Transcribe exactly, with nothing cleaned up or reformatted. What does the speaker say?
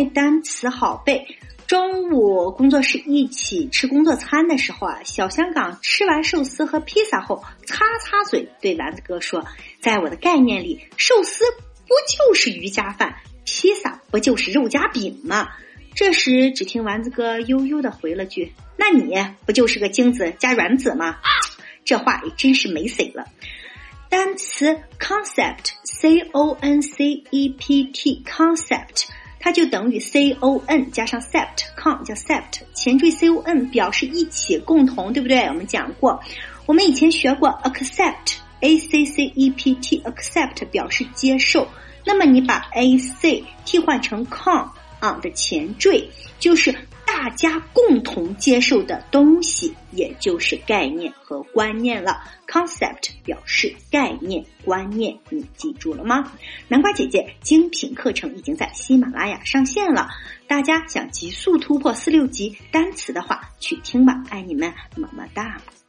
为单词好背。中午工作室一起吃工作餐的时候啊，小香港吃完寿司和披萨后擦擦嘴，对丸子哥说，在我的概念里，寿司不就是鱼加饭，披萨不就是肉加饼吗？这时只听丸子哥悠悠地回了句，那你不就是个精子加卵子吗？这话也真是没谁了。单词 concept C O N C E P T concept， 它就等于 C O N 加上 sept con 叫 sept， 前缀 C O N 表示一起共同，对不对？我们讲过，我们以前学过 accept A C C E P T accept 表示接受，那么你把 A C 替换成 con 啊的前缀，就是大家共同接受的东西，也就是概念和观念了。 concept 表示概念观念，你记住了吗？南瓜姐姐精品课程已经在喜马拉雅上线了，大家想急速突破四六级单词的话，去听吧，爱你们，么么哒。